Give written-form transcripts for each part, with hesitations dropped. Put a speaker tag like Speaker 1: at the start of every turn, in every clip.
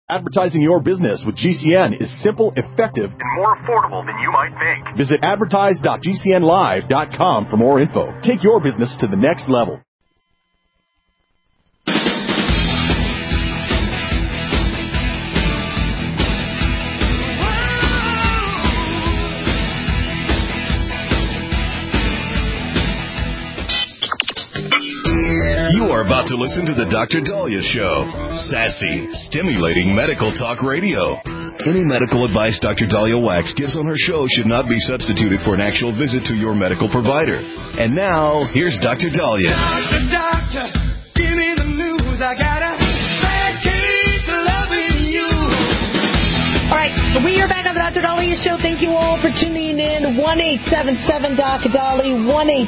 Speaker 1: Advertising your business with GCN is simple, effective, and more affordable than you might think. Visit advertise.gcnlive.com for more info. Take your business to the next level.
Speaker 2: You are about to listen to the Dr. Dahlia Show. Sassy, stimulating medical talk radio. Any medical advice Dr. Dahlia Wax gives on her show should not be substituted for an actual visit to your medical provider. And now, here's Dr. Dahlia.
Speaker 3: Doctor, give me the news. I got a bad case of loving you.
Speaker 4: All right, we are back on the Dr. Dahlia Show. Thank you all for tuning in. 1-877-Dr. Dahlia,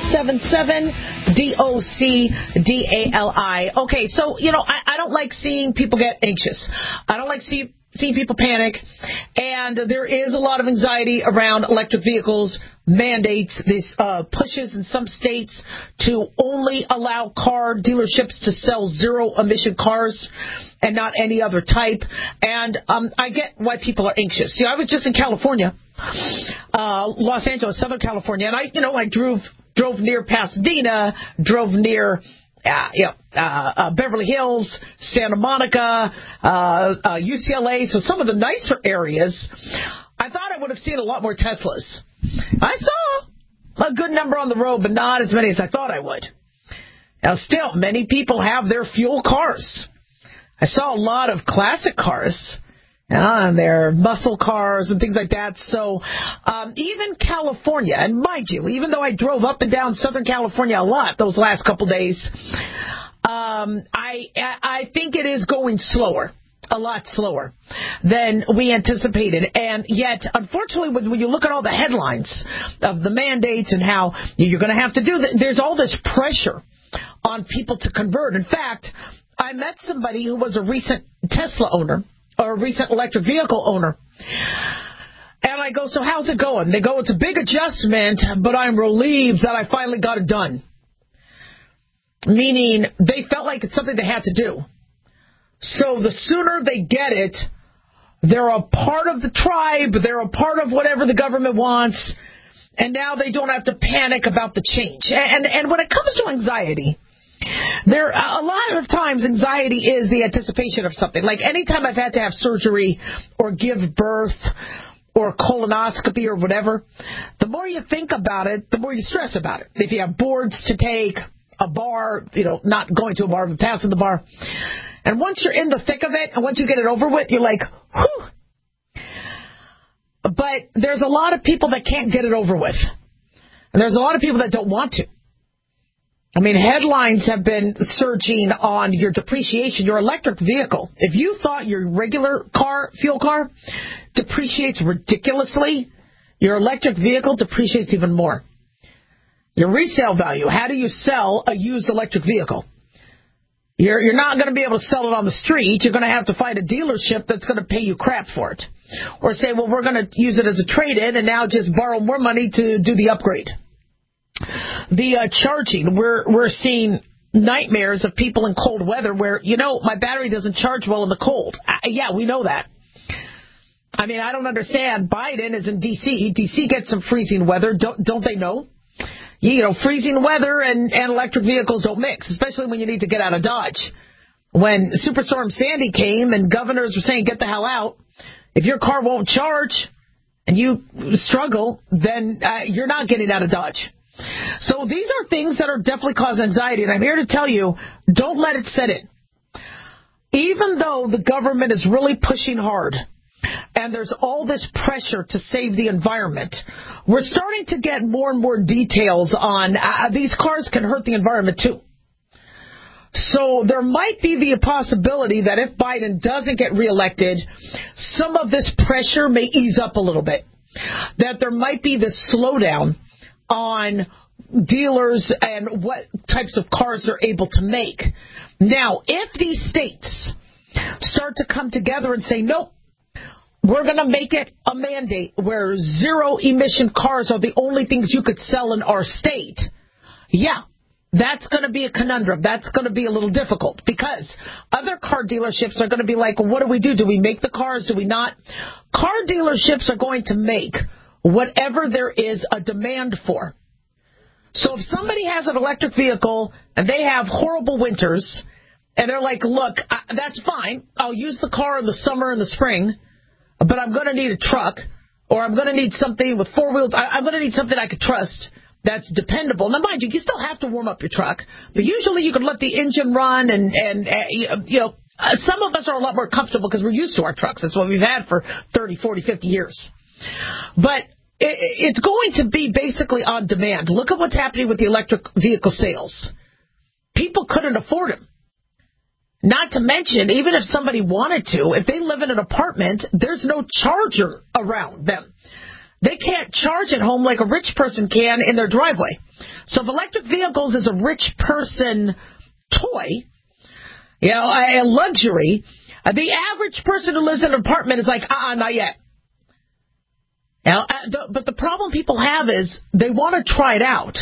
Speaker 4: 1-877-DOC-DALI. Okay, so, I don't like seeing people get anxious. I don't like seeing people panic. And there is a lot of anxiety around electric vehicles, mandates, these pushes in some states to only allow car dealerships to sell zero-emission cars and not any other type. And I get why people are anxious. I was just in California, Los Angeles, Southern California, and I drove near Pasadena, drove near Beverly Hills, Santa Monica, UCLA, so some of the nicer areas. I thought I would have seen a lot more Teslas. I saw a good number on the road, but not as many as I thought I would. Now, still, many people have their fuel cars. I saw a lot of classic cars, and their muscle cars and things like that. So even California, and mind you, even though I drove up and down Southern California a lot those last couple days, I think it is going slower, a lot slower than we anticipated. And yet, unfortunately, when you look at all the headlines of the mandates and how you're going to have to do that, there's all this pressure on people to convert. In fact, I met somebody who was a recent Tesla owner, or a recent electric vehicle owner. And I go, so how's it going? They go, it's a big adjustment, but I'm relieved that I finally got it done. Meaning they felt like it's something they had to do. So the sooner they get it, they're a part of the tribe, they're a part of whatever the government wants, and now they don't have to panic about the change. And when it comes to anxiety, there a lot of times anxiety is the anticipation of something. Like anytime I've had to have surgery or give birth or colonoscopy or whatever, the more you think about it, the more you stress about it. If you have boards to take, a bar, not going to a bar, but passing the bar. And once you're in the thick of it, and once you get it over with, you're like, whew. But there's a lot of people that can't get it over with. And there's a lot of people that don't want to. I mean, headlines have been surging on your depreciation, your electric vehicle. If you thought your regular car, fuel car, depreciates ridiculously, your electric vehicle depreciates even more. Your resale value, how do you sell a used electric vehicle? You're not going to be able to sell it on the street. You're going to have to find a dealership that's going to pay you crap for it. Or say, well, we're going to use it as a trade-in and now just borrow more money to do the upgrade. The charging, we're seeing nightmares of people in cold weather where, my battery doesn't charge well in the cold. Yeah, we know that. I mean, I don't understand. Biden is in D.C. D.C. gets some freezing weather. Don't they know? Freezing weather and electric vehicles don't mix, especially when you need to get out of Dodge. When Superstorm Sandy came and governors were saying, get the hell out, if your car won't charge and you struggle, then you're not getting out of Dodge. So these are things that are definitely causing anxiety, and I'm here to tell you, don't let it set in. Even though the government is really pushing hard, and there's all this pressure to save the environment, we're starting to get more and more details on these cars can hurt the environment too. So there might be the possibility that if Biden doesn't get reelected, some of this pressure may ease up a little bit. That there might be this slowdown on dealers and what types of cars they're able to make. Now, if these states start to come together and say, nope, we're going to make it a mandate where zero-emission cars are the only things you could sell in our state, yeah, that's going to be a conundrum. That's going to be a little difficult because other car dealerships are going to be like, well, what do we do? Do we make the cars? Do we not? Car dealerships are going to make whatever there is a demand for. So if somebody has an electric vehicle and they have horrible winters and they're like, look, that's fine. I'll use the car in the summer and the spring, but I'm going to need a truck or I'm going to need something with four wheels. I'm going to need something I could trust. That's dependable. Now, mind you, you still have to warm up your truck, but usually you can let the engine run and some of us are a lot more comfortable because we're used to our trucks. That's what we've had for 30, 40, 50 years. But it's going to be basically on demand. Look at what's happening with the electric vehicle sales. People couldn't afford them. Not to mention, even if somebody wanted to, if they live in an apartment, there's no charger around them. They can't charge at home like a rich person can in their driveway. So if electric vehicles is a rich person toy, a luxury, the average person who lives in an apartment is like, not yet. But the problem people have is they want to try it out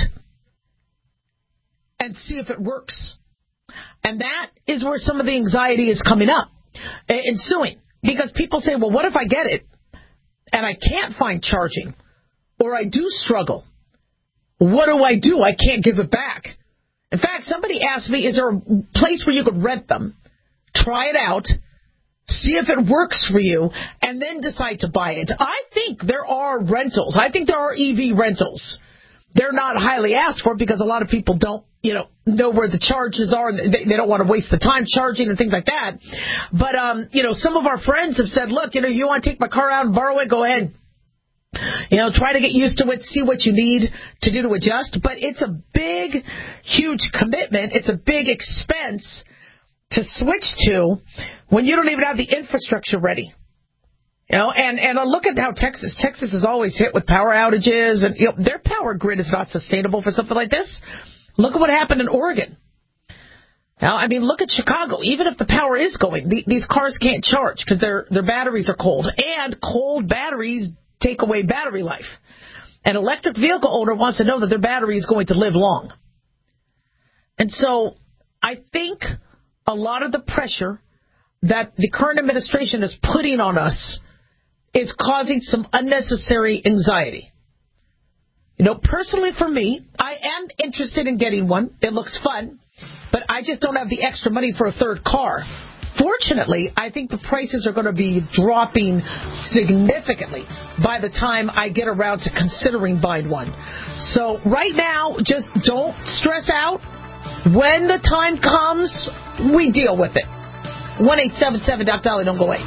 Speaker 4: and see if it works. And that is where some of the anxiety is coming up, ensuing. Because people say, well, what if I get it? And I can't find charging, or I do struggle. What do? I can't give it back. In fact, somebody asked me, is there a place where you could rent them, try it out, see if it works for you, and then decide to buy it? I think there are rentals. I think there are EV rentals. They're not highly asked for because a lot of people don't, know where the charges are. And they don't want to waste the time charging and things like that. But, some of our friends have said, look, you want to take my car out and borrow it? Go ahead. Try to get used to it, see what you need to do to adjust. But it's a big, huge commitment. It's a big expense to switch to when you don't even have the infrastructure ready. And look at how Texas is always hit with power outages, and their power grid is not sustainable for something like this. Look at what happened in Oregon. Now, look at Chicago. Even if the power is going, these cars can't charge because their batteries are cold, and cold batteries take away battery life. An electric vehicle owner wants to know that their battery is going to live long. And so I think a lot of the pressure that the current administration is putting on us is causing some unnecessary anxiety. Personally for me, I am interested in getting one. It looks fun, but I just don't have the extra money for a third car. Fortunately, I think the prices are going to be dropping significantly by the time I get around to considering buying one. So right now, just don't stress out. When the time comes, we deal with it. 1-877-DOC-DOLLY. Don't go away.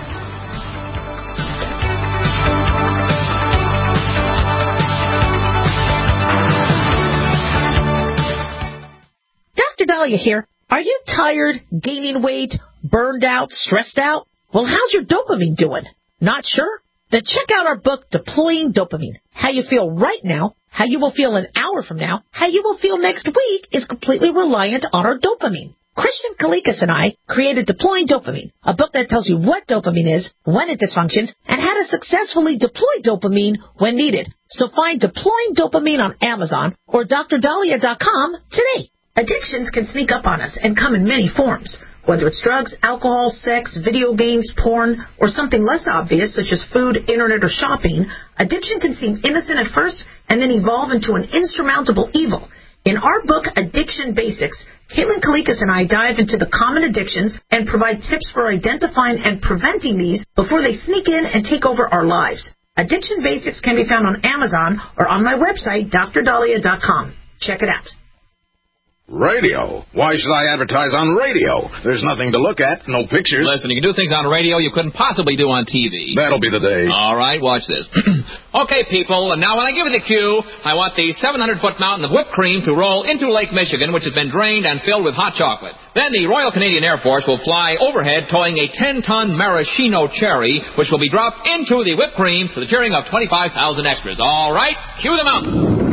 Speaker 4: Dr. Dahlia here. Are you tired, gaining weight, burned out, stressed out? Well, how's your dopamine doing? Not sure? Then check out our book, Deploying Dopamine. How you feel right now, how you will feel an hour from now, how you will feel next week is completely reliant on our dopamine. Christian Kalikas and I created Deploying Dopamine, a book that tells you what dopamine is, when it dysfunctions, and how to successfully deploy dopamine when needed. So find Deploying Dopamine on Amazon or drdahlia.com today. Addictions can sneak up on us and come in many forms. Whether it's drugs, alcohol, sex, video games, porn, or something less obvious such as food, internet, or shopping, addiction can seem innocent at first and then evolve into an insurmountable evil. In our book, Addiction Basics, Caitlin Kalikas and I dive into the common addictions and provide tips for identifying and preventing these before they sneak in and take over our lives. Addiction Basics can be found on Amazon or on my website, drdahlia.com. Check it out.
Speaker 5: Radio? Why should I advertise on radio? There's nothing to look at, no pictures.
Speaker 6: Listen, you can do things on radio you couldn't possibly do on TV.
Speaker 5: That'll be the day.
Speaker 6: All right, watch this. Okay, people, and now when I give you the cue, I want the 700-foot mountain of whipped cream to roll into Lake Michigan, which has been drained and filled with hot chocolate. Then the Royal Canadian Air Force will fly overhead towing a 10-ton maraschino cherry, which will be dropped into the whipped cream to the cheering of 25,000 extras. All right, cue the mountain.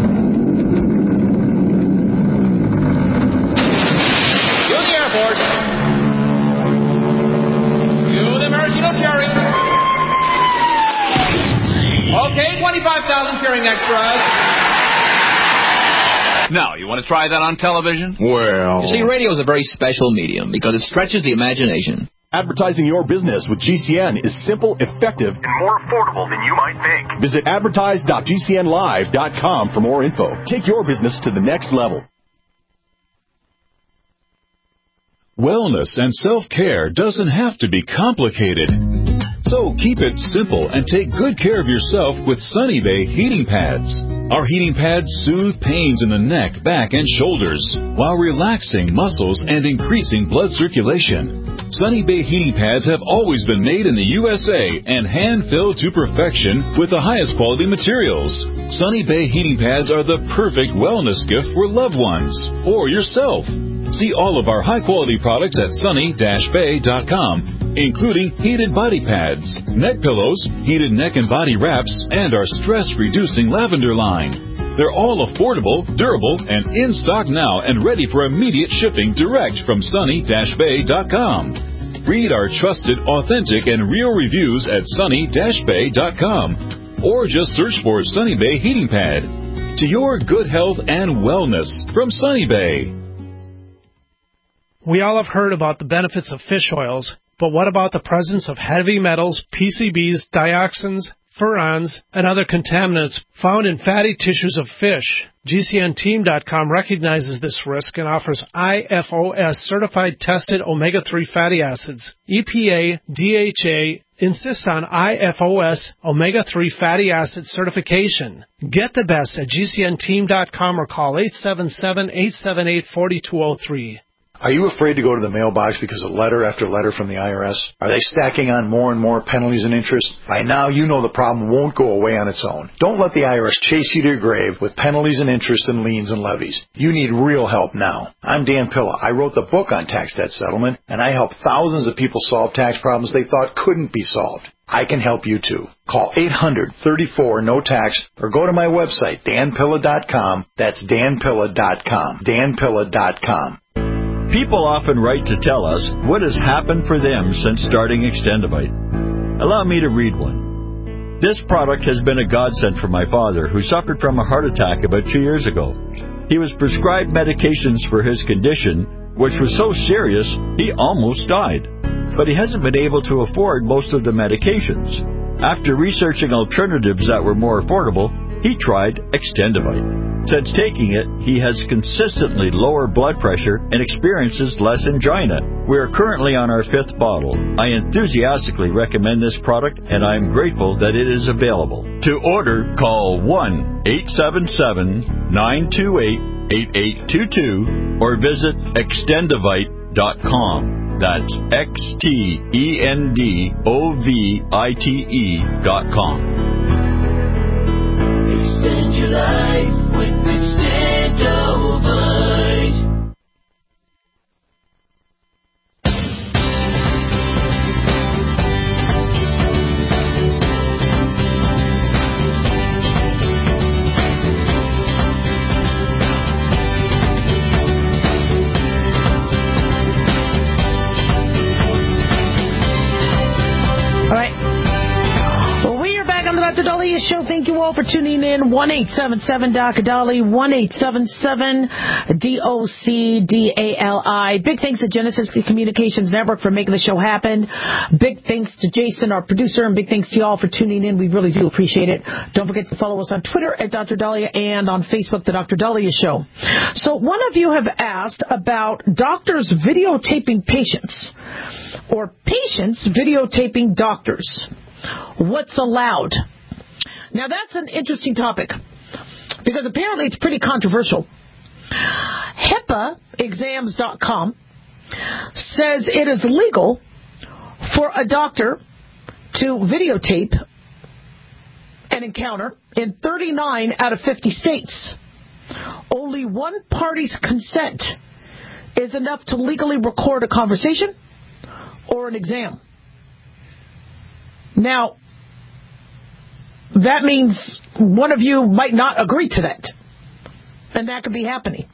Speaker 6: Okay, 25,000 cheering extras.
Speaker 7: Now, you want to try that on television?
Speaker 5: Well...
Speaker 6: You see, radio is a very special medium because it stretches the imagination.
Speaker 1: Advertising your business with GCN is simple, effective, and more affordable than you might think. Visit advertise.gcnlive.com for more info. Take your business to the next level.
Speaker 8: Wellness and self-care doesn't have to be complicated. So keep it simple and take good care of yourself with Sunny Bay heating pads. Our heating pads soothe pains in the neck, back, and shoulders while relaxing muscles and increasing blood circulation. Sunny Bay heating pads have always been made in the USA and hand-filled to perfection with the highest quality materials. Sunny Bay heating pads are the perfect wellness gift for loved ones or yourself. See all of our high-quality products at sunny-bay.com, including heated body pads, neck pillows, heated neck and body wraps, and our stress-reducing lavender line. They're all affordable, durable, and in stock now and ready for immediate shipping direct from sunny-bay.com. Read our trusted, authentic, and real reviews at sunny-bay.com, or just search for Sunny Bay Heating Pad. To your good health and wellness from Sunny Bay.
Speaker 9: We all have heard about the benefits of fish oils, but what about the presence of heavy metals, PCBs, dioxins, furans, and other contaminants found in fatty tissues of fish? GCNteam.com recognizes this risk and offers IFOS certified tested omega-3 fatty acids. EPA, DHA insist on IFOS omega-3 fatty acid certification. Get the best at GCNteam.com or call 877-878-4203.
Speaker 10: Are you afraid to go to the mailbox because of letter after letter from the IRS? Are they stacking on more and more penalties and interest? By now, you know the problem won't go away on its own. Don't let the IRS chase you to your grave with penalties and interest and liens and levies. You need real help now. I'm Dan Pilla. I wrote the book on tax debt settlement, and I help thousands of people solve tax problems they thought couldn't be solved. I can help you too. Call 800-34-NO-TAX or go to my website, danpilla.com. That's danpilla.com. danpilla.com.
Speaker 11: People often write to tell us what has happened for them since starting Extendivite. Allow me to read one. This product has been a godsend for my father, who suffered from a heart attack about 2 years ago. He was prescribed medications for his condition, which was so serious he almost died. But he hasn't been able to afford most of the medications. After researching alternatives that were more affordable, he tried Extendivite. Since taking it, he has consistently lower blood pressure and experiences less angina. We are currently on our 5th bottle. I enthusiastically recommend this product, and I am grateful that it is available. To order, call 1-877-928-8822 or visit Extendivite.com. That's Extendovite.com.
Speaker 3: Extend your life with Extendovite.
Speaker 4: Dr. Dahlia Show. Thank you all for tuning in. 1-877-DOC-DALI, 1-877-DOC-DALI. Big thanks to Genesis Communications Network for making the show happen. Big thanks to Jason, our producer, and big thanks to you all for tuning in. We really do appreciate it. Don't forget to follow us on Twitter at Dr. Dahlia and on Facebook, The Dr. Dahlia Show. So one of you have asked about doctors videotaping patients or patients videotaping doctors. What's allowed? Now, that's an interesting topic because apparently it's pretty controversial. HIPAAexams.com says it is legal for a doctor to videotape an encounter in 39 out of 50 states. Only one party's consent is enough to legally record a conversation or an exam. Now, that means one of you might not agree to that. And that could be happening.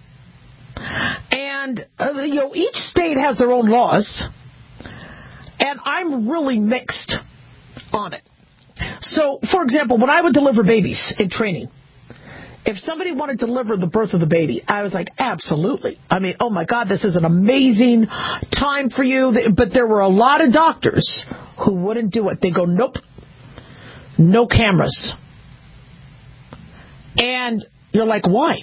Speaker 4: And, each state has their own laws. And I'm really mixed on it. So, for example, when I would deliver babies in training, If somebody wanted to deliver the birth of the baby, I was like, absolutely. I mean, oh my God, this is an amazing time for you. But there were a lot of doctors who wouldn't do it. They go, nope, no cameras. And you're like, why?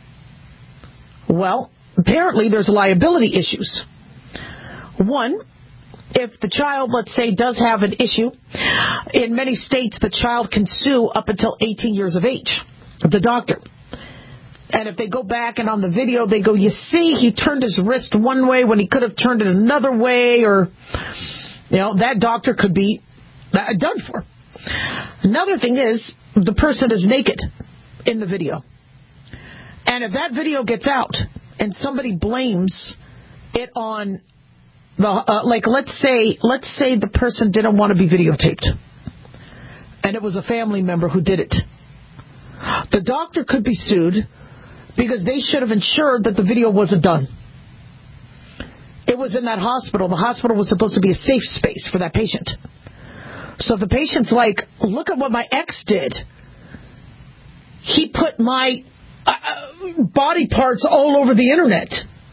Speaker 4: Well, apparently there's liability issues. One, if the child, let's say, does have an issue, in many states the child can sue up until 18 years of age, the doctor. And if they go back and on the video they go, you see, he turned his wrist one way when he could have turned it another way, or, that doctor could be done for. Another thing is, the person is naked in the video. And if that video gets out and somebody blames it on let's say the person didn't want to be videotaped, and it was a family member who did it. The doctor could be sued because they should have ensured that the video wasn't done. It was in that hospital. The hospital was supposed to be a safe space for that patient. So if the patient's like, look at what my ex did. He put my body parts all over the internet.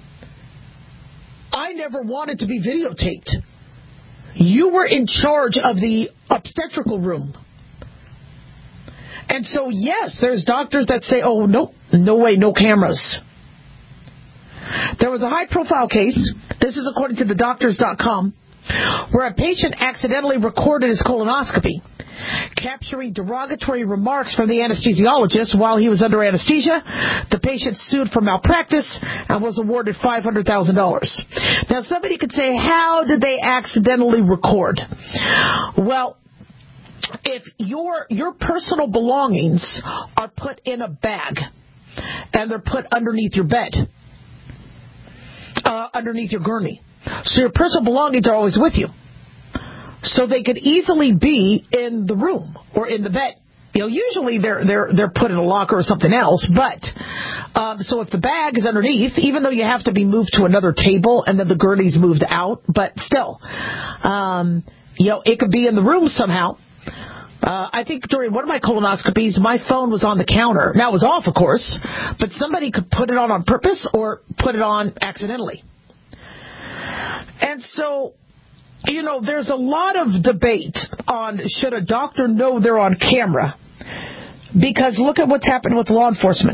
Speaker 4: I never wanted to be videotaped. You were in charge of the obstetrical room. And so, yes, there's doctors that say, oh, no way, no cameras. There was a high-profile case, this is according to thedoctors.com, where a patient accidentally recorded his colonoscopy, capturing derogatory remarks from the anesthesiologist while he was under anesthesia. The patient sued for malpractice and was awarded $500,000. Now, somebody could say, how did they accidentally record? Well, if your personal belongings are put in a bag and they're put underneath your bed, underneath your gurney, so your personal belongings are always with you. So they could easily be in the room or in the bed. Usually they're put in a locker or something else. But so if the bag is underneath, even though you have to be moved to another table and then the gurney's moved out, but still, it could be in the room somehow. I think during one of my colonoscopies, my phone was on the counter. Now, it was off, of course, but somebody could put it on purpose or put it on accidentally. And so, there's a lot of debate on should a doctor know they're on camera, because look at what's happened with law enforcement.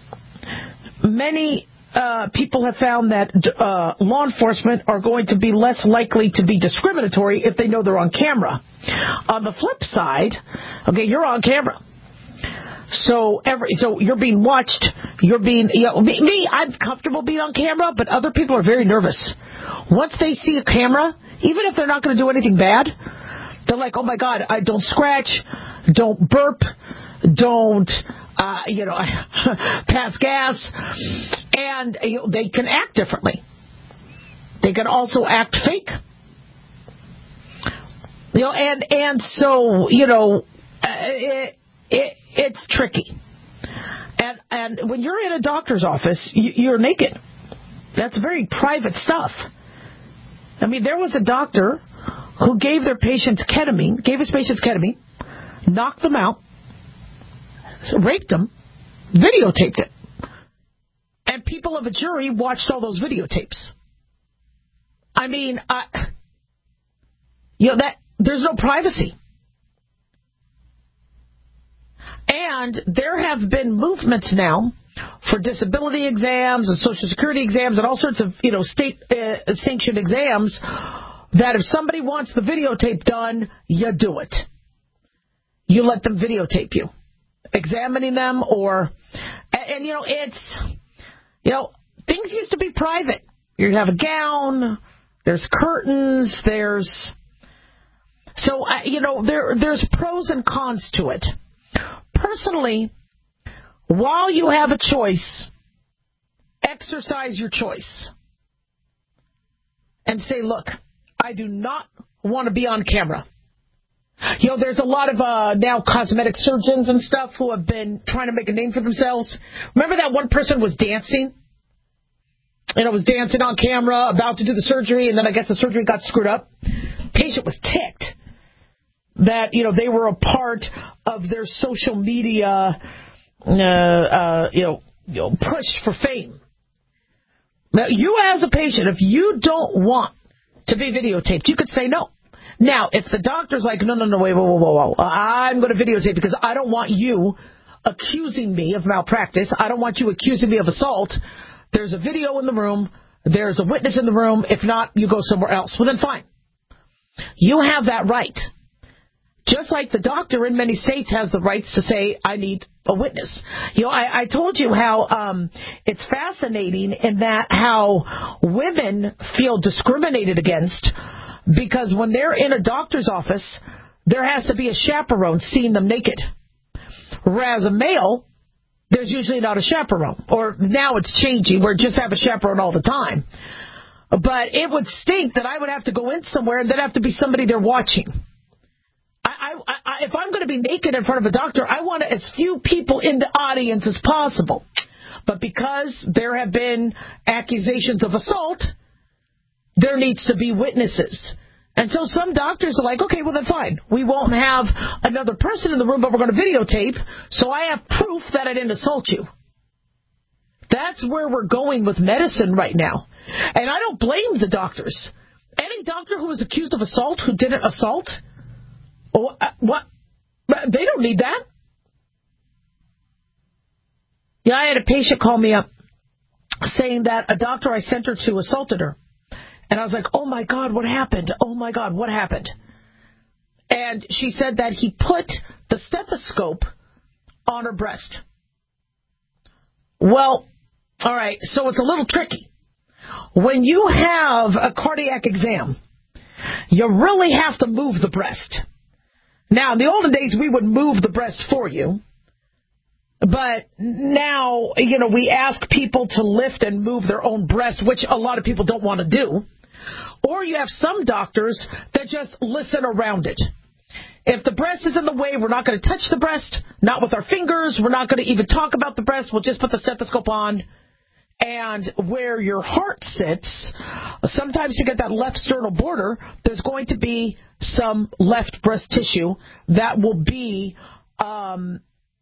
Speaker 4: Many people have found that law enforcement are going to be less likely to be discriminatory if they know they're on camera. On the flip side, okay, you're on camera. So you're being watched. You're being, me, I'm comfortable being on camera, but other people are very nervous. Once they see a camera, even if they're not going to do anything bad, they're like, oh my God, don't scratch, don't burp, don't, pass gas, and they can act differently. They can also act fake. And so, it's tricky. And when you're in a doctor's office, you're naked. That's very private stuff. I mean, there was a doctor who gave his patients ketamine, knocked them out, raped them, videotaped it. And people of a jury watched all those videotapes. I mean, there's no privacy. And there have been movements now for disability exams and Social Security exams and all sorts of, state-sanctioned exams that if somebody wants the videotape done, you do it. You let them videotape you, examining them things used to be private. You have a gown, there's curtains, there's pros and cons to it. Personally, while you have a choice, exercise your choice and say, look, I do not want to be on camera. There's a lot of now cosmetic surgeons and stuff who have been trying to make a name for themselves. Remember that one person was dancing? Was dancing on camera, about to do the surgery, and then I guess the surgery got screwed up. Patient was ticked that, they were a part of their social media push for fame. Now, you as a patient, if you don't want to be videotaped, you could say no. Now, if the doctor's like, no, wait, whoa, I'm going to videotape because I don't want you accusing me of malpractice. I don't want you accusing me of assault. There's a video in the room. There's a witness in the room. If not, you go somewhere else. Well, then fine. You have that right. Just like the doctor in many states has the rights to say, I need a witness. I told you how it's fascinating in that how women feel discriminated against because when they're in a doctor's office, there has to be a chaperone seeing them naked. Whereas a male, there's usually not a chaperone. Or now it's changing. We just have a chaperone all the time. But it would stink that I would have to go in somewhere and there'd have to be somebody there watching. If I'm going to be naked in front of a doctor, I want as few people in the audience as possible. But because there have been accusations of assault, there needs to be witnesses. And so some doctors are like, okay, well, then fine. We won't have another person in the room, but we're going to videotape, so I have proof that I didn't assault you. That's where we're going with medicine right now. And I don't blame the doctors. Any doctor who was accused of assault who didn't assault, what? They don't need that. Yeah, I had a patient call me up saying that a doctor I sent her to assaulted her. And I was like, oh, my God, what happened? Oh, my God, what happened? And she said that he put the stethoscope on her breast. Well, all right, so it's a little tricky. When you have a cardiac exam, you really have to move the breast. Now, in the olden days, we would move the breast for you. But now, we ask people to lift and move their own breast, which a lot of people don't want to do. Or you have some doctors that just listen around it. If the breast is in the way, we're not going to touch the breast, not with our fingers. We're not going to even talk about the breast. We'll just put the stethoscope on. And where your heart sits, sometimes to get that left sternal border, there's going to be some left breast tissue that will be in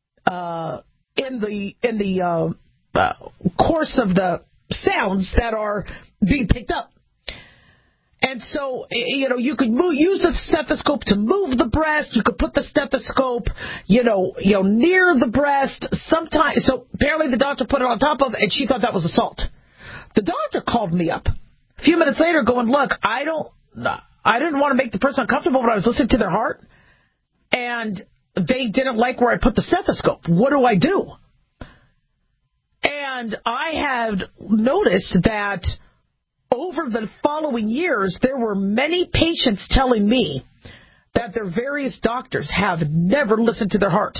Speaker 4: the course of the sounds that are being picked up. And so, you could use the stethoscope to move the breast. You could put the stethoscope, near the breast. Sometimes, so apparently the doctor put it on top of it, and she thought that was assault. The doctor called me up a few minutes later going, look, I didn't want to make the person uncomfortable, but I was listening to their heart, and they didn't like where I put the stethoscope. What do I do? And I had noticed that over the following years, there were many patients telling me that their various doctors have never listened to their heart.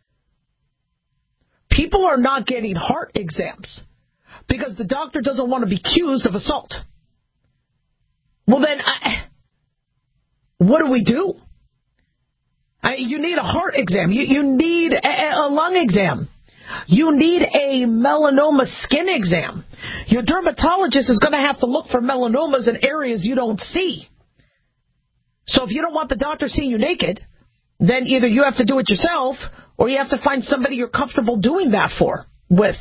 Speaker 4: People are not getting heart exams because the doctor doesn't want to be accused of assault. Well, then, what do we do? You need a heart exam. You need a lung exam. You need a melanoma skin exam. Your dermatologist is going to have to look for melanomas in areas you don't see. So if you don't want the doctor seeing you naked, then either you have to do it yourself or you have to find somebody you're comfortable doing that with.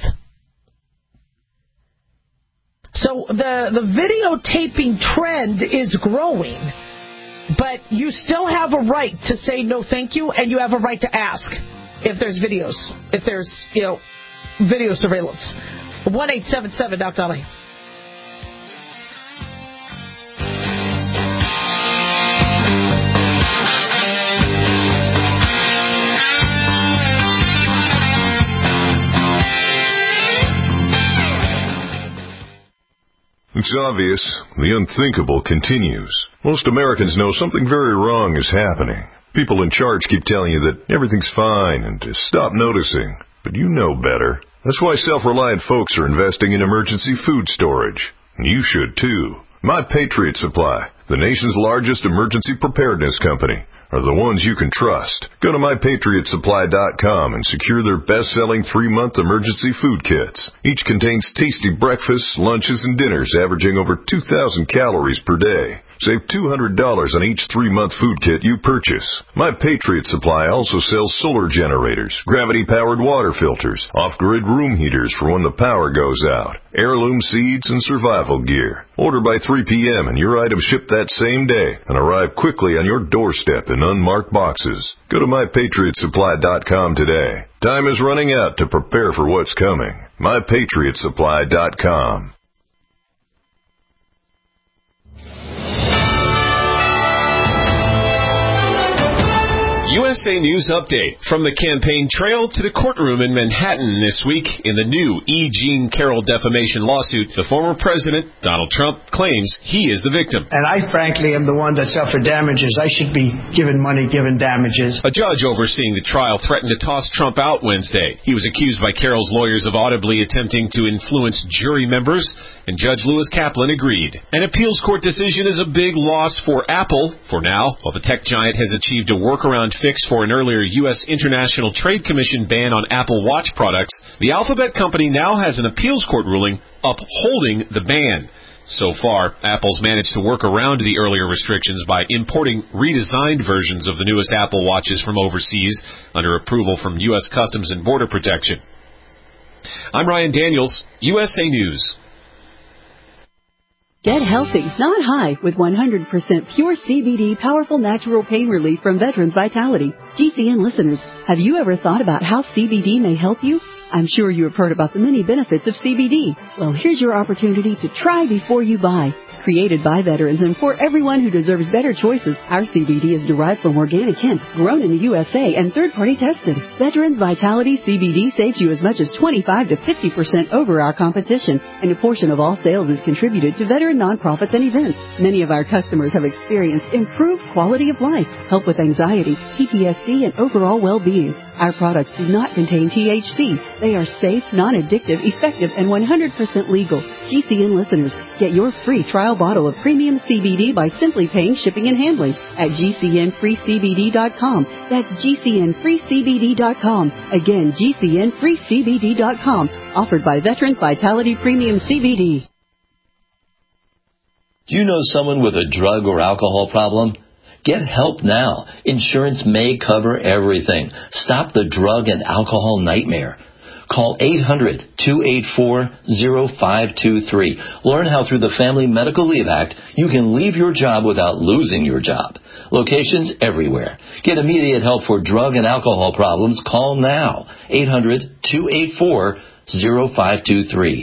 Speaker 4: So the videotaping trend is growing, but you still have a right to say no thank you, and you have a right to ask if there's videos, if there's, video surveillance. 1-877 Doc Dolly.
Speaker 12: It's obvious. The unthinkable continues. Most Americans know something very wrong is happening. People in charge keep telling you that everything's fine and to stop noticing. But you know better. That's why self-reliant folks are investing in emergency food storage. And you should too. My Patriot Supply, the nation's largest emergency preparedness company, are the ones you can trust. Go to MyPatriotSupply.com and secure their best-selling 3-month emergency food kits. Each contains tasty breakfasts, lunches, and dinners averaging over 2,000 calories per day. Save $200 on each 3-month food kit you purchase. My Patriot Supply also sells solar generators, gravity-powered water filters, off-grid room heaters for when the power goes out, heirloom seeds, and survival gear. Order by 3 p.m. and your items ship that same day and arrive quickly on your doorstep in unmarked boxes. Go to MyPatriotSupply.com today. Time is running out to prepare for what's coming. MyPatriotSupply.com.
Speaker 13: USA News Update. From the campaign trail to the courtroom in Manhattan this week in the new E. Jean Carroll defamation lawsuit, the former president, Donald Trump, claims he is the victim.
Speaker 14: And I, frankly, am the one that suffered damages. I should be given money, given damages.
Speaker 13: A judge overseeing the trial threatened to toss Trump out Wednesday. He was accused by Carroll's lawyers of audibly attempting to influence jury members, and Judge Lewis Kaplan agreed. An appeals court decision is a big loss for Apple for now, while the tech giant has achieved a workaround fix for an earlier U.S. International Trade Commission ban on Apple Watch products. The Alphabet company now has an appeals court ruling upholding the ban. So far, Apple's managed to work around the earlier restrictions by importing redesigned versions of the newest Apple Watches from overseas under approval from U.S. Customs and Border Protection. I'm Ryan Daniels, USA News.
Speaker 15: Get healthy, not high, with 100% pure CBD powerful natural pain relief from Veterans Vitality. GCN listeners, have you ever thought about how CBD may help you? I'm sure you have heard about the many benefits of CBD. Well, here's your opportunity to try before you buy. Created by veterans and for everyone who deserves better choices, our CBD is derived from organic hemp, grown in the USA and third-party tested. Veterans Vitality CBD saves you as much as 25 to 50% over our competition, and a portion of all sales is contributed to veteran nonprofits and events. Many of our customers have experienced improved quality of life, help with anxiety, PTSD, and overall well-being. Our products do not contain THC. They are safe, non-addictive, effective, and 100% legal. GCN listeners, get your free trial bottle of premium CBD by simply paying shipping and handling at GCNFreeCBD.com. That's GCNFreeCBD.com. Again, GCNFreeCBD.com. Offered by Veterans Vitality Premium CBD.
Speaker 16: Do you know someone with a drug or alcohol problem? Get help now. Insurance may cover everything. Stop the drug and alcohol nightmare. Call 800-284-0523. Learn how through the Family Medical Leave Act, you can leave your job without losing your job. Locations everywhere. Get immediate help for drug and alcohol problems. Call now. 800-284-0523.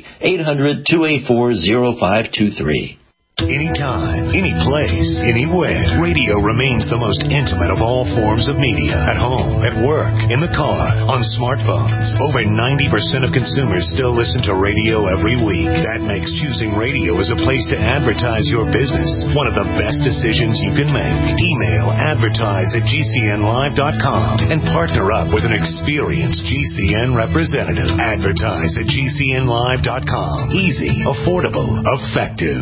Speaker 16: 800-284-0523.
Speaker 17: Anytime, any place, anywhere. Radio remains the most intimate of all forms of media. At home, at work, in the car, on smartphones. Over 90% of consumers still listen to radio every week. That makes choosing radio as a place to advertise your business one of the best decisions you can make. Email advertise@gcnlive.com and partner up with an experienced GCN representative. Advertise at gcnlive.com. Easy, affordable, effective.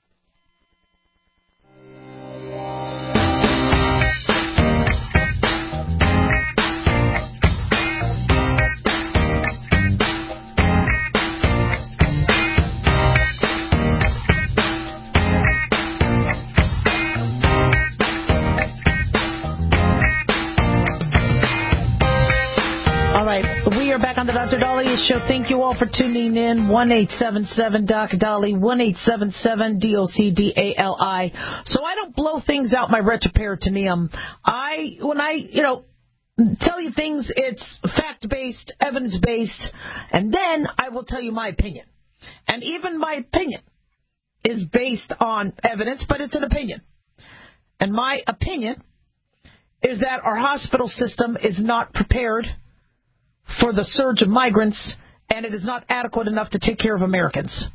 Speaker 4: Dr. Daliah Show. Thank you all for tuning in. 1-877-Doc-Dolly, 1-877-DOC-DALI. So I don't blow things out my retroperitoneum. When I tell you things, it's fact-based, evidence-based, and then I will tell you my opinion. And even my opinion is based on evidence, but it's an opinion. And my opinion is that our hospital system is not prepared for the surge of migrants, and it is not adequate enough to take care of Americans.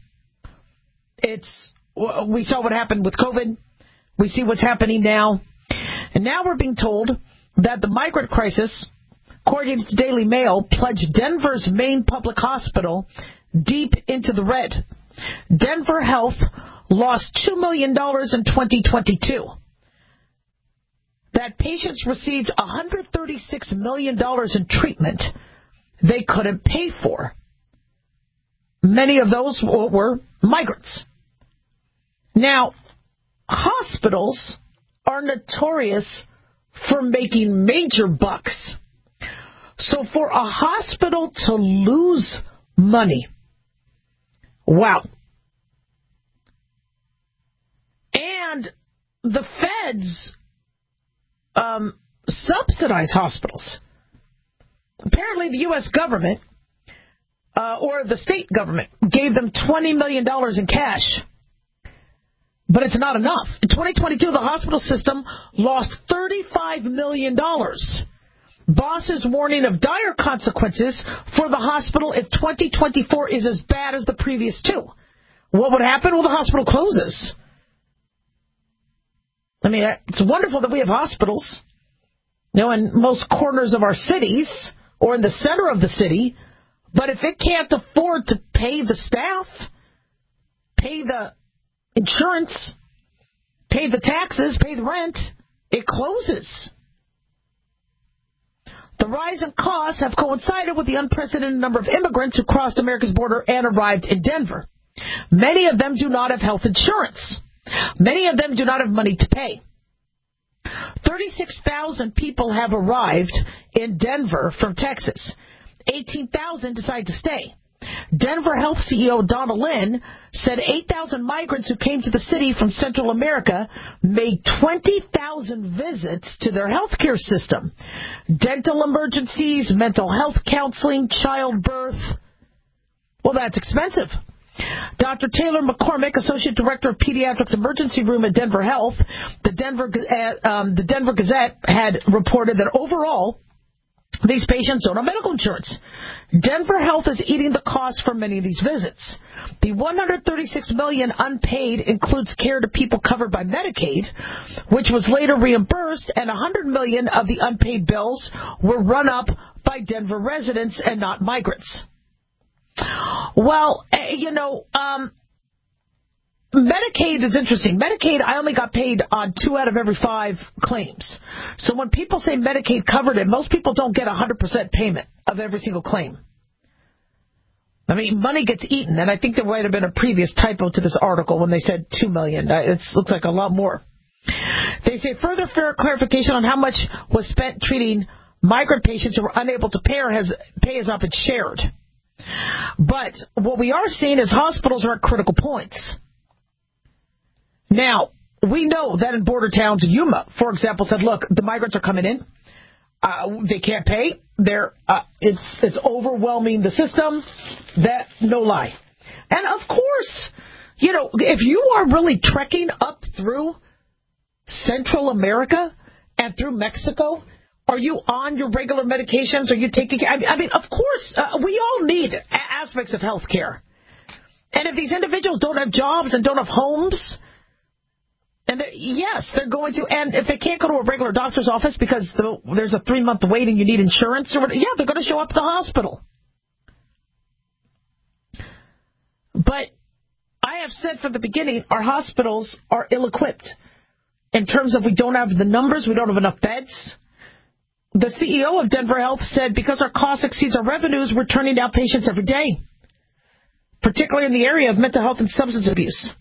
Speaker 4: We saw what happened with COVID. We see what's happening now. And now we're being told that the migrant crisis, according to Daily Mail, plunged Denver's main public hospital deep into the red. Denver Health lost $2 million in 2022. That patients received $136 million in treatment they couldn't pay for. Many of those were migrants. Now, hospitals are notorious for making major bucks. So for a hospital to lose money, wow. And the feds subsidize hospitals. Apparently the U.S. government or the state government gave them $20 million in cash. But it's not enough. In 2022, the hospital system lost $35 million. Bosses warning of dire consequences for the hospital if 2024 is as bad as the previous two. What would happen? Well, the hospital closes. I mean, it's wonderful that we have hospitals, in most corners of our cities or in the center of the city, but if it can't afford to pay the staff, pay the insurance, pay the taxes, pay the rent, it closes. The rise in costs have coincided with the unprecedented number of immigrants who crossed America's border and arrived in Denver. Many of them do not have health insurance. Many of them do not have money to pay. 36,000 people have arrived in Denver from Texas. 18,000 decide to stay. Denver Health CEO Donna Lynn said 8,000 migrants who came to the city from Central America made 20,000 visits to their healthcare system. Dental emergencies, mental health counseling, childbirth. Well, that's expensive. Dr. Taylor McCormick, Associate Director of Pediatrics Emergency Room at Denver Health, the Denver Gazette had reported that overall, these patients don't have medical insurance. Denver Health is eating the cost for many of these visits. The $136 million unpaid includes care to people covered by Medicaid, which was later reimbursed, and $100 million of the unpaid bills were run up by Denver residents and not migrants. Well, Medicaid is interesting. Medicaid, I only got paid on 2 out of every 5 claims. So when people say Medicaid covered it, most people don't get 100% payment of every single claim. I mean, money gets eaten, and I think there might have been a previous typo to this article when they said $2 million. It looks like a lot more. They say further clarification on how much was spent treating migrant patients who were unable to pay has not been shared. But what we are seeing is hospitals are at critical points. Now, we know that in border towns, Yuma, for example, said, look, the migrants are coming in. They can't pay. It's overwhelming the system. No lie. And of course, if you are really trekking up through Central America and through Mexico, are you on your regular medications? Are you taking care? I mean, of course, we all need aspects of health care. And if these individuals don't have jobs and don't have homes, and they're going to, and if they can't go to a regular doctor's office because there's a 3-month wait and you need insurance, or whatever, they're going to show up at the hospital. But I have said from the beginning, our hospitals are ill-equipped in terms of we don't have the numbers, we don't have enough beds. The CEO of Denver Health said because our cost exceeds our revenues, we're turning down patients every day, particularly in the area of mental health and substance abuse.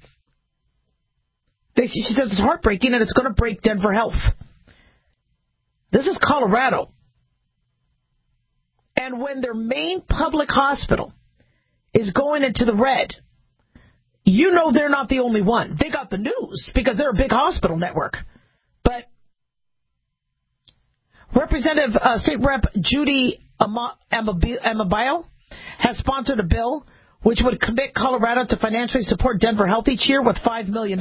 Speaker 4: She says it's heartbreaking and it's going to break Denver Health. This is Colorado. And when their main public hospital is going into the red, they're not the only one. They got the news because they're a big hospital network. But State Rep Judy Amabile has sponsored a bill which would commit Colorado to financially support Denver Health each year with $5 million.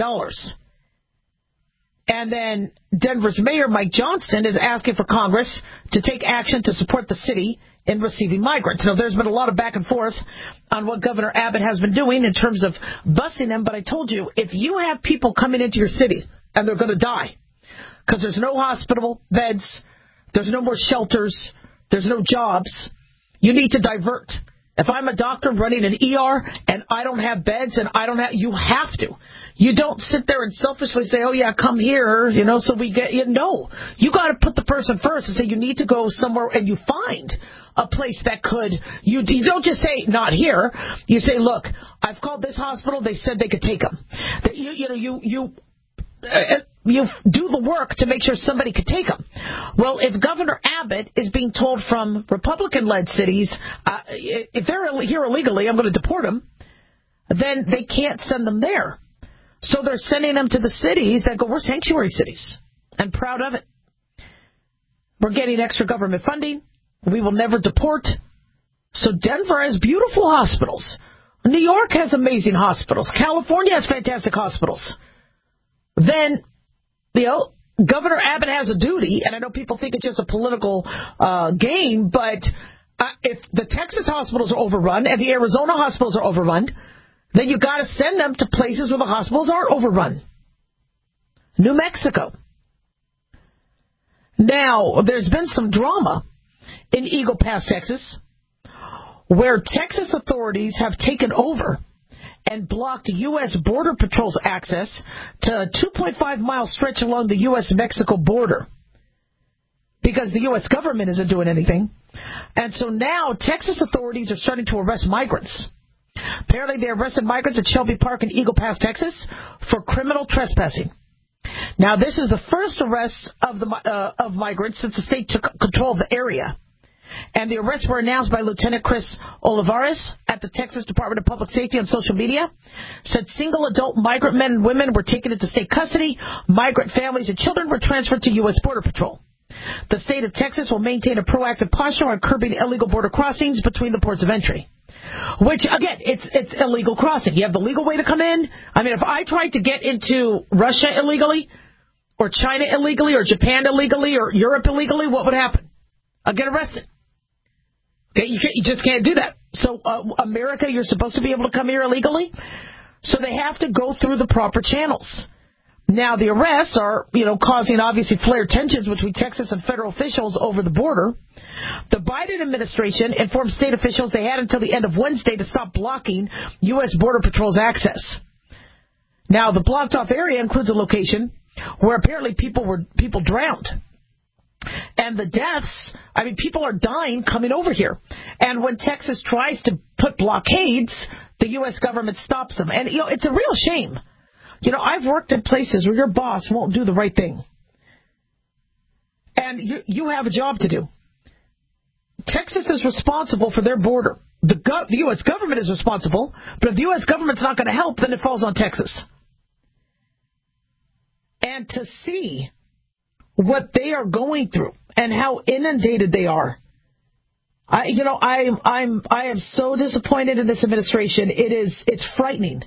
Speaker 4: And then Denver's Mayor Mike Johnston is asking for Congress to take action to support the city in receiving migrants. Now, there's been a lot of back and forth on what Governor Abbott has been doing in terms of busing them, but I told you, if you have people coming into your city and they're going to die because there's no hospital beds, there's no more shelters, there's no jobs, you need to divert. If I'm a doctor running an ER and I don't have beds and you have to. You don't sit there and selfishly say, oh yeah, come here, so we get, no. You got to put the person first and say you need to go somewhere and you find a place that could, you don't just say not here. You say, look, I've called this hospital, they said they could take them. You you do the work to make sure somebody could take them. Well, if Governor Abbott is being told from Republican-led cities, if they're here illegally, I'm going to deport them, then they can't send them there. So they're sending them to the cities that go, we're sanctuary cities, and proud of it. We're getting extra government funding. We will never deport. So Denver has beautiful hospitals. New York has amazing hospitals. California has fantastic hospitals. Then, Governor Abbott has a duty, and I know people think it's just a political game, but if the Texas hospitals are overrun and the Arizona hospitals are overrun, then you got to send them to places where the hospitals aren't overrun. New Mexico. Now, there's been some drama in Eagle Pass, Texas, where Texas authorities have taken over and blocked U.S. Border Patrol's access to a 2.5-mile stretch along the U.S.-Mexico border because the U.S. government isn't doing anything. And so now Texas authorities are starting to arrest migrants. Apparently they arrested migrants at Shelby Park in Eagle Pass, Texas, for criminal trespassing. Now, this is the first arrest of migrants since the state took control of the area. And the arrests were announced by Lieutenant Chris Olivares at the Texas Department of Public Safety on social media. Said single adult migrant men and women were taken into state custody. Migrant families and children were transferred to U.S. Border Patrol. The state of Texas will maintain a proactive posture on curbing illegal border crossings between the ports of entry. Which, again, it's illegal crossing. You have the legal way to come in. I mean, if I tried to get into Russia illegally, or China illegally, or Japan illegally, or Europe illegally, what would happen? I'd get arrested. Okay, you just can't do that. So, America, you're supposed to be able to come here illegally. So they have to go through the proper channels. Now, the arrests are, causing obviously flared tensions between Texas and federal officials over the border. The Biden administration informed state officials they had until the end of Wednesday to stop blocking U.S. Border Patrol's access. Now, the blocked off area includes a location where apparently people drowned. And the deaths, people are dying coming over here. And when Texas tries to put blockades, the U.S. government stops them. And, it's a real shame. I've worked in places where your boss won't do the right thing. And you have a job to do. Texas is responsible for their border. The U.S. government is responsible, but if the U.S. government's not going to help, then it falls on Texas. And to see what they are going through and how inundated they are, I am so disappointed in this administration. It's frightening.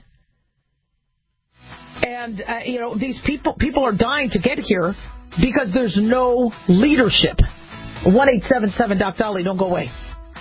Speaker 4: And, these people are dying to get here because there's no leadership. 1-877-DOC-DOLLY. Don't go away.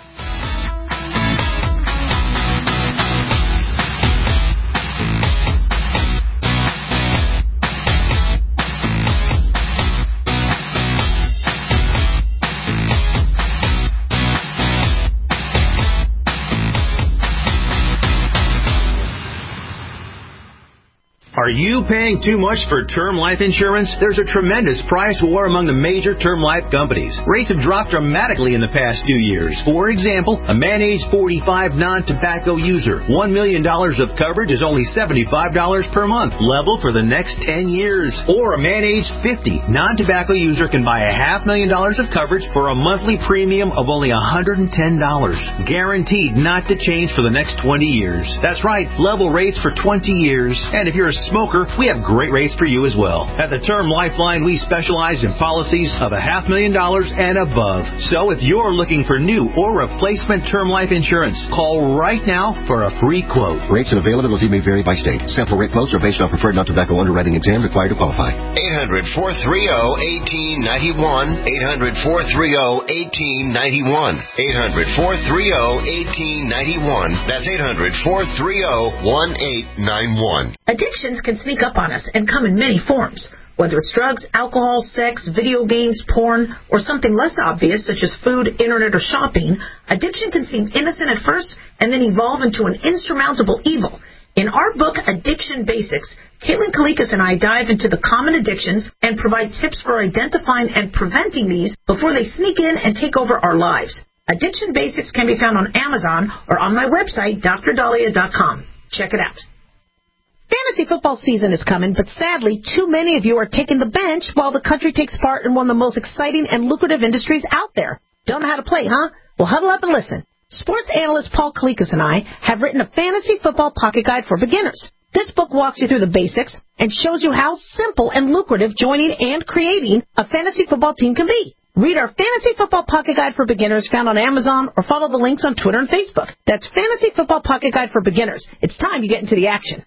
Speaker 18: Are you paying too much for term life insurance? There's a tremendous price war among the major term life companies. Rates have dropped dramatically in the past few years. For example, a man age 45 non-tobacco user, $1 million of coverage is only $75 per month, level for the next 10 years. Or a man age 50 non-tobacco user can buy $500,000 of coverage for a monthly premium of only $110, guaranteed not to change for the next 20 years. That's right, level rates for 20 years. And if you're a smoker, we have great rates for you as well. At the Term Lifeline, we specialize in policies of $500,000 and above. So if you're looking for new or replacement term life insurance, call right now for a free quote.
Speaker 19: Rates and availability may vary by state. Sample rate quotes are based on preferred non-tobacco underwriting exam required to qualify.
Speaker 20: 800-430-1891. 800-430-1891. 800-430-1891. That's 800-430-1891.
Speaker 4: Addictions can sneak up on us and come in many forms, whether it's drugs, alcohol, sex, video games, porn, or something less obvious such as food, internet, or shopping. Addiction can seem innocent at first and then evolve into an insurmountable evil. In our book, Addiction Basics, Caitlin Kalikas and I dive into the common addictions and provide tips for identifying and preventing these before they sneak in and take over our lives. Addiction Basics can be found on Amazon or on my website, drdahlia.com. Check it out. Fantasy football season is coming, but sadly, too many of you are taking the bench while the country takes part in one of the most exciting and lucrative industries out there. Don't know how to play, huh? Well, huddle up and listen. Sports analyst Paul Kalikas and I have written a fantasy football pocket guide for beginners. This book walks you through the basics and shows you how simple and lucrative joining and creating a fantasy football team can be. Read our Fantasy Football Pocket Guide for Beginners found on Amazon or follow the links on Twitter and Facebook. That's Fantasy Football Pocket Guide for Beginners. It's time you get into the action.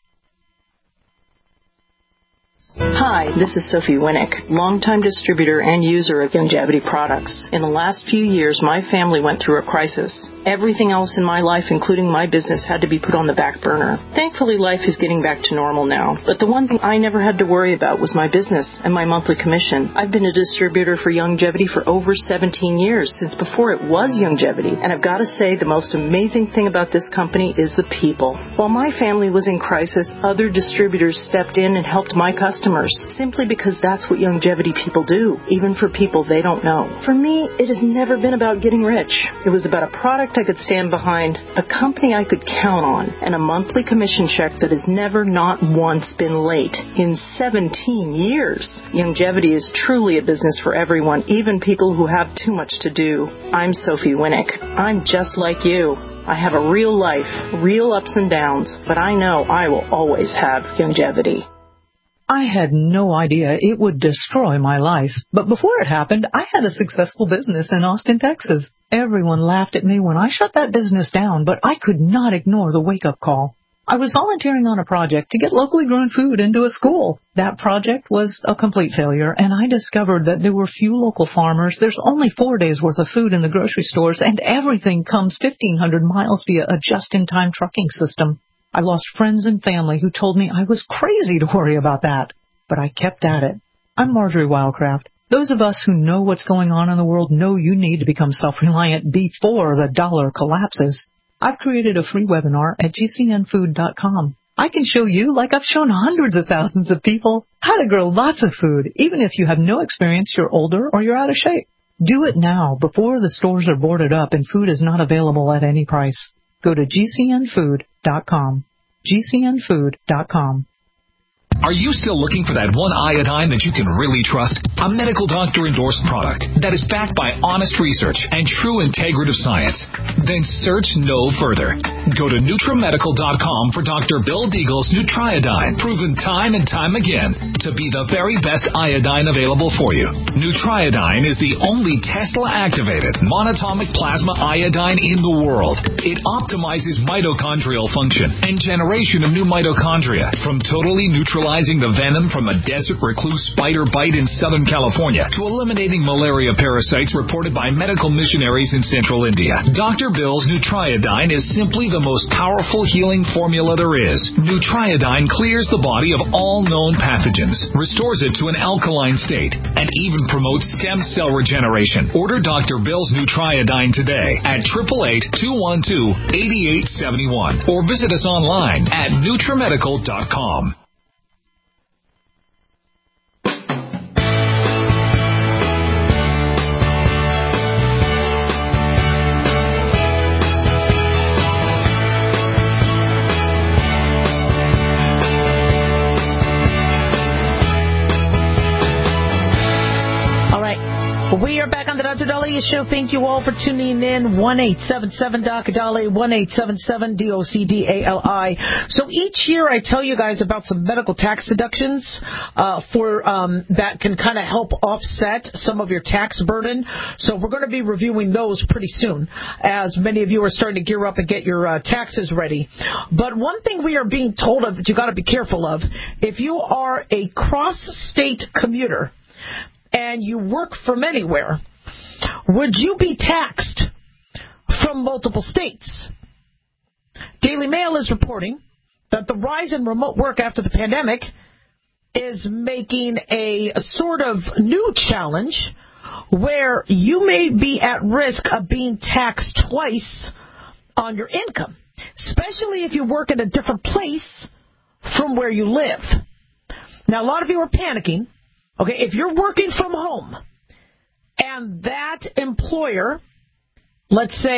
Speaker 21: Hi, this is Sophie Winnick, longtime distributor and user of Youngevity products. In the last few years, my family went through a crisis. Everything else in my life, including my business, had to be put on the back burner. Thankfully, life is getting back to normal now. But the one thing I never had to worry about was my business and my monthly commission. I've been a distributor for Youngevity for over 17 years, since before it was Youngevity. And I've got to say, the most amazing thing about this company is the people. While my family was in crisis, other distributors stepped in and helped my customers, simply because that's what Youngevity people do, even for people they don't know. For me, it has never been about getting rich. It was about a product I could stand behind, a company I could count on, and a monthly commission check that has never not once been late in 17 years. Youngevity is truly a business for everyone, even people who have too much to do. I'm Sophie Winnick. I'm just like you. I have a real life, real ups and downs, but I know I will always have Youngevity.
Speaker 22: I had no idea it would destroy my life. But before it happened, I had a successful business in Austin, Texas. Everyone laughed at me when I shut that business down, but I could not ignore the wake-up call. I was volunteering on a project to get locally grown food into a school. That project was a complete failure, and I discovered that there were few local farmers. There's only 4 days' worth of food in the grocery stores, and everything comes 1,500 miles via a just-in-time trucking system. I lost friends and family who told me I was crazy to worry about that. But I kept at it. I'm Marjorie Wildcraft. Those of us who know what's going on in the world know you need to become self-reliant before the dollar collapses. I've created a free webinar at gcnfood.com. I can show you, like I've shown hundreds of thousands of people, how to grow lots of food, even if you have no experience, you're older, or you're out of shape. Do it now, before the stores are boarded up and food is not available at any price. Go to gcnfood.com. gcnfood.com.
Speaker 1: Are you still looking for that one iodine that you can really trust? A medical doctor-endorsed product that is backed by honest research and true integrative science? Then search no further. Go to NutriMedical.com for Dr. Bill Deagle's Nutriodine, proven time and time again to be the very best iodine available for you. Nutriodine is the only Tesla-activated monatomic plasma iodine in the world. It optimizes mitochondrial function and generation of new mitochondria from totally neutralizing the venom from a desert recluse spider bite in Southern California to eliminating malaria parasites reported by medical missionaries in Central India. Dr. Bill's Nutriodine is simply the most powerful healing formula there is. Nutriodine clears the body of all known pathogens, restores it to an alkaline state, and even promotes stem cell regeneration. Order Dr. Bill's Nutriodine today at 888-212-8871 or visit us online at NutriMedical.com.
Speaker 4: We are back on the Dr. Daliah Show. Thank you all for tuning in. 1-877-Dr. 1-877-DOCDALI. So each year I tell you guys about some medical tax deductions for that can kind of help offset some of your tax burden. So we're going to be reviewing those pretty soon, as many of you are starting to gear up and get your taxes ready. But one thing we are being told of that you got to be careful of, if you are a cross-state commuter and you work from anywhere, would you be taxed from multiple states? Daily Mail is reporting that the rise in remote work after the pandemic is making a sort of new challenge where you may be at risk of being taxed twice on your income, especially if you work in a different place from where you live. Now, a lot of you are panicking. Okay, if you're working from home and that employer, let's say,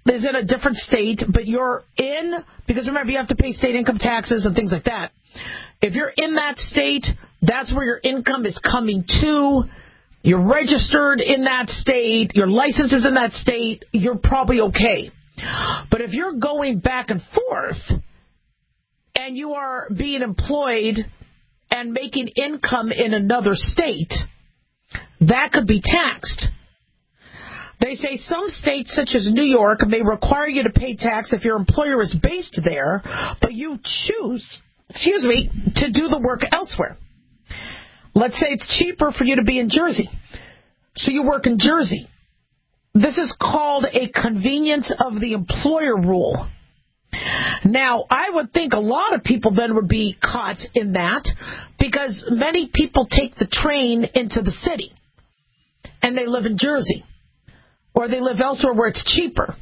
Speaker 4: is in a different state, but you're in, because remember, you have to pay state income taxes and things like that. If you're in that state, that's where your income is coming to. You're registered in that state. Your license is in that state. You're probably okay. But if you're going back and forth and you are being employed and making income in another state, that could be taxed. They say some states, such as New York, may require you to pay tax if your employer is based there, but you choose, to do the work elsewhere. Let's say it's cheaper for you to be in Jersey, so you work in Jersey. This is called a convenience of the employer rule. Now, I would think a lot of people then would be caught in that because many people take the train into the city and they live in Jersey or they live elsewhere where it's cheaper.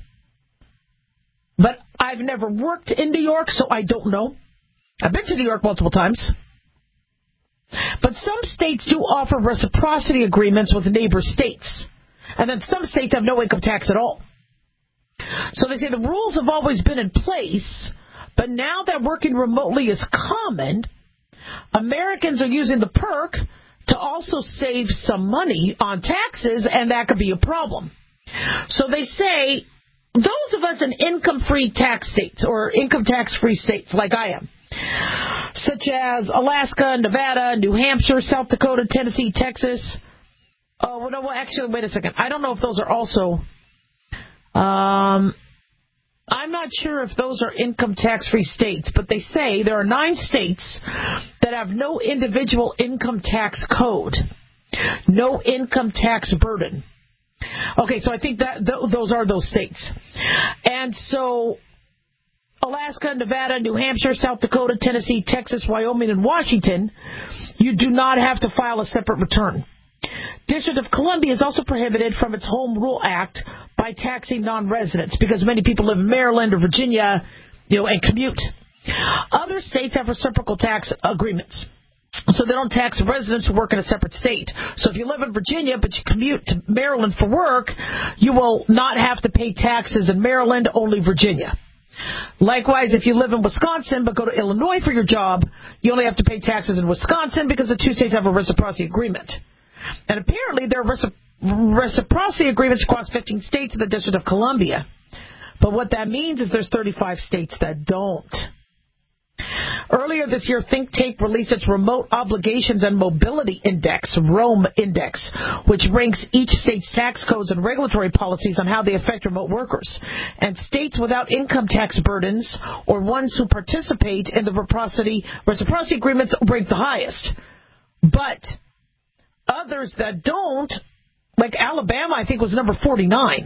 Speaker 4: But I've never worked in New York, so I don't know. I've been to New York multiple times. But some states do offer reciprocity agreements with neighbor states. And then some states have no income tax at all. So they say the rules have always been in place, but now that working remotely is common, Americans are using the perk to also save some money on taxes, and that could be a problem. So they say those of us in income-free tax states or income tax-free states like I am, such as Alaska, Nevada, New Hampshire, South Dakota, Tennessee, Texas. Oh, no, well, actually, wait a second. I don't know if those are also... I'm not sure if those are income tax-free states, but they say there are 9 states that have no individual income tax code, no income tax burden. Okay, so I think that those are those states. And so Alaska, Nevada, New Hampshire, South Dakota, Tennessee, Texas, Wyoming, and Washington, you do not have to file a separate return. District of Columbia is also prohibited from its Home Rule Act by taxing non-residents because many people live in Maryland or Virginia, and commute. Other states have reciprocal tax agreements, so they don't tax residents who work in a separate state. So if you live in Virginia but you commute to Maryland for work, you will not have to pay taxes in Maryland, only Virginia. Likewise, if you live in Wisconsin but go to Illinois for your job, you only have to pay taxes in Wisconsin because the 2 states have a reciprocity agreement. And apparently there are reciprocity agreements across 15 states in the District of Columbia. But what that means is there's 35 states that don't. Earlier this year, Think Tank released its Remote Obligations and Mobility Index, ROAM Index, which ranks each state's tax codes and regulatory policies on how they affect remote workers. And states without income tax burdens or ones who participate in the reciprocity agreements rank the highest. But others that don't, like Alabama, I think was number 49.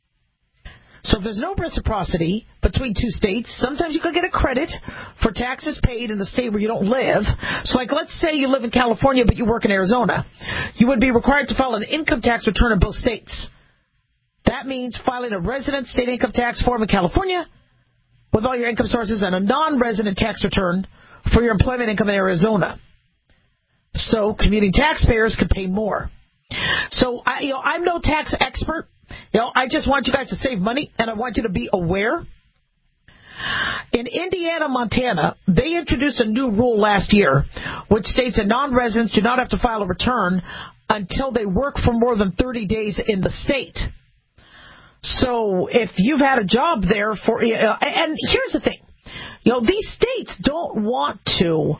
Speaker 4: So if there's no reciprocity between 2 states, sometimes you could get a credit for taxes paid in the state where you don't live. So like let's say you live in California but you work in Arizona. You would be required to file an income tax return in both states. That means filing a resident state income tax form in California with all your income sources and a non-resident tax return for your employment income in Arizona. So commuting taxpayers could pay more. So I'm no tax expert. I just want you guys to save money, and I want you to be aware. In Indiana, Montana, they introduced a new rule last year, which states that non-residents do not have to file a return until they work for more than 30 days in the state. So if you've had a job there and here's the thing, these states don't want to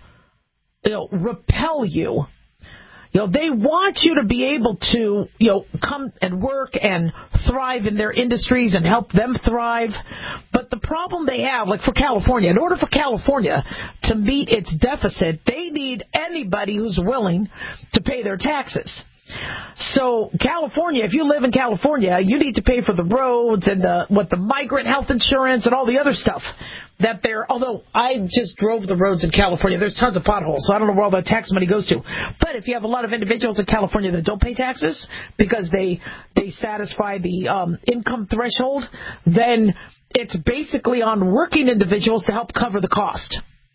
Speaker 4: repel you. They want you to be able to, come and work and thrive in their industries and help them thrive. But the problem they have, like for California, in order for California to meet its deficit, they need anybody who's willing to pay their taxes. So California, if you live in California, you need to pay for the roads and the migrant health insurance and all the other stuff that although I just drove the roads in California, there's tons of potholes, so I don't know where all that tax money goes to. But if you have a lot of individuals in California that don't pay taxes because they satisfy the income threshold, then it's basically on working individuals to help cover the cost.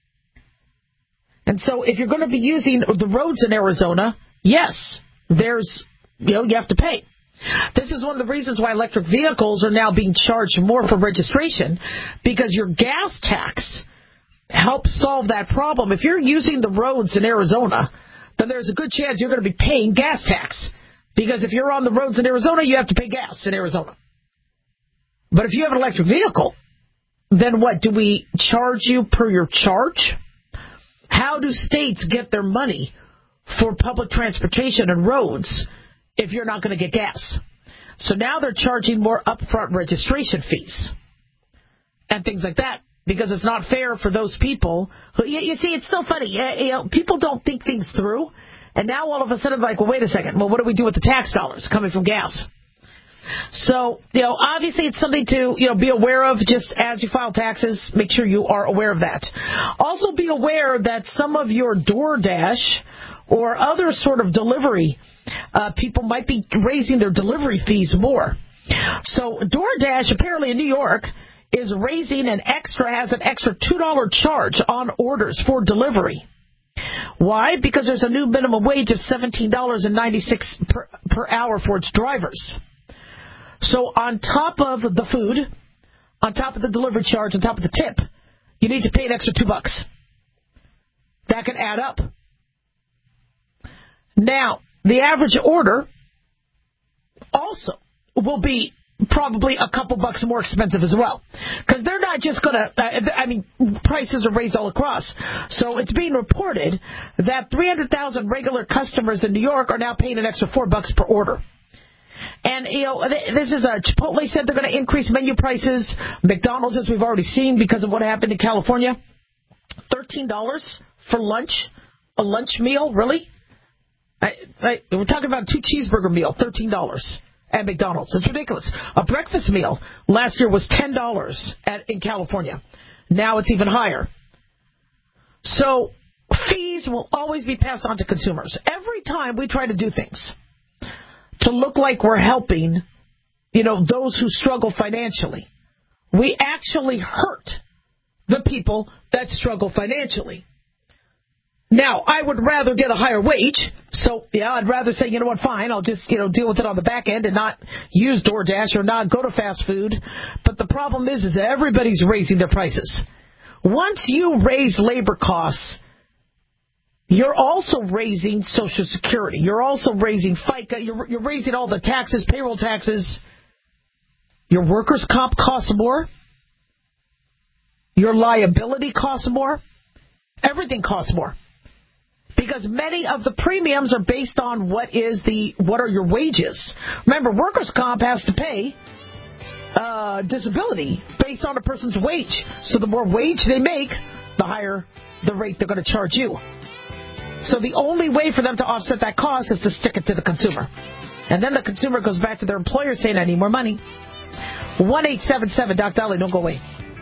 Speaker 4: And so if you're going to be using the roads in Arizona, yes, you have to pay. This is one of the reasons why electric vehicles are now being charged more for registration, because your gas tax helps solve that problem. If you're using the roads in Arizona, then there's a good chance you're going to be paying gas tax. Because if you're on the roads in Arizona, you have to pay gas in Arizona. But if you have an electric vehicle, then what? Do we charge you per your charge? How do states get their money for public transportation and roads if you're not going to get gas? So now they're charging more upfront registration fees and things like that, because it's not fair for those people who, you see, it's so funny. People don't think things through. And now all of a sudden, like, well, wait a second. Well, what do we do with the tax dollars coming from gas? So, obviously it's something to, be aware of just as you file taxes. Make sure you are aware of that. Also be aware that some of your DoorDash or other sort of delivery people might be raising their delivery fees more. So DoorDash, apparently in New York, has an extra $2 charge on orders for delivery. Why? Because there's a new minimum wage of $17.96 per hour for its drivers. So on top of the food, on top of the delivery charge, on top of the tip, you need to pay an extra $2. That can add up. Now, the average order also will be probably a couple bucks more expensive as well. Because they're not just going to, prices are raised all across. So it's being reported that 300,000 regular customers in New York are now paying an extra $4 per order. And, this is Chipotle said they're going to increase menu prices. McDonald's, as we've already seen because of what happened in California, $13 for lunch, a lunch meal, really? We're talking about a 2 cheeseburger meal, $13 at McDonald's. It's ridiculous. A breakfast meal last year was $10 in California. Now it's even higher. So fees will always be passed on to consumers. Every time we try to do things to look like we're helping, those who struggle financially, we actually hurt the people that struggle financially. Now, I would rather get a higher wage, so, I'd rather say, you know what, fine, I'll just, deal with it on the back end and not use DoorDash or not go to fast food. But the problem is that everybody's raising their prices. Once you raise labor costs, you're also raising Social Security. You're also raising FICA. You're raising all the taxes, payroll taxes. Your workers' comp costs more. Your liability costs more. Everything costs more. Because many of the premiums are based on what are your wages. Remember, workers' comp has to pay disability based on a person's wage. So the more wage they make, the higher the rate they're going to charge you. So the only way for them to offset that cost is to stick it to the consumer. And then the consumer goes back to their employer saying, I need more money. 1-877-DOC-DOLLY. Don't go away.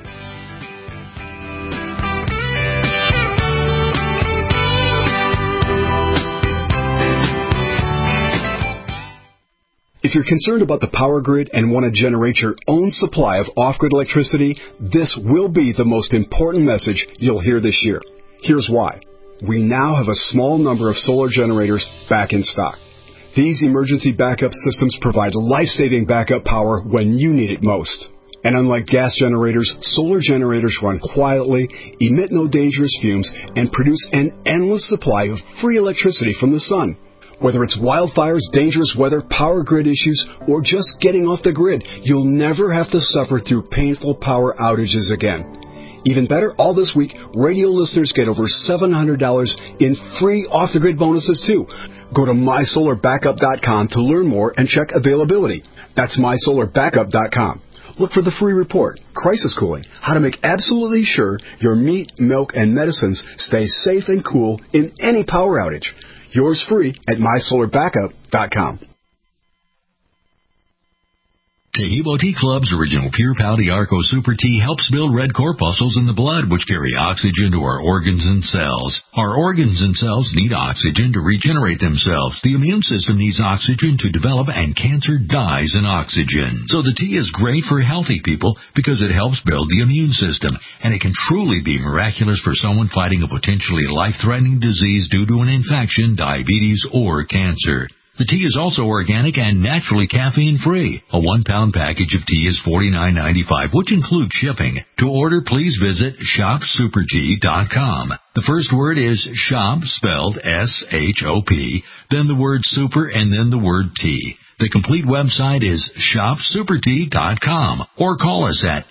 Speaker 2: If you're concerned about the power grid and want to generate your own supply of off-grid electricity, this will be the most important message you'll hear this year. Here's why. We now have a small number of solar generators back in stock. These emergency backup systems provide life-saving backup power when you need it most. And unlike gas generators, solar generators run quietly, emit no dangerous fumes, and produce an endless supply of free electricity from the sun. Whether it's wildfires, dangerous weather, power grid issues, or just getting off the grid, you'll never have to suffer through painful power outages again. Even better, all this week, radio listeners get over $700 in free off-the-grid bonuses, too. Go to MySolarBackup.com to learn more and check availability. That's MySolarBackup.com. Look for the free report, Crisis Cooling, how to make absolutely sure your meat, milk, and medicines stay safe and cool in any power outage. Yours free at MySolarBackup.com.
Speaker 7: Taheebo Tea Club's original Pure Pau Arco Super Tea helps build red corpuscles in the blood, which carry oxygen to our organs and cells. Our organs and cells need oxygen to regenerate themselves. The immune system needs oxygen to develop, and cancer dies in oxygen. So the tea is great for healthy people because it helps build the immune system, and it can truly be miraculous for someone fighting a potentially life-threatening disease due to an infection, diabetes, or cancer. The tea is also organic and naturally caffeine-free. A 1-pound package of tea is $49.95, which includes shipping. To order, please visit shopsupertea.com. The first word is shop, spelled S-H-O-P, then the word super, and then the word tea. The complete website is shopsupertea.com, or call us at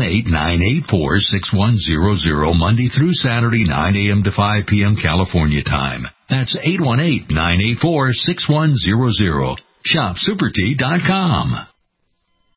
Speaker 7: 818-984-6100 Monday through Saturday, 9 a.m. to 5 p.m. California time. That's 818-984-6100. Shopsupertea.com.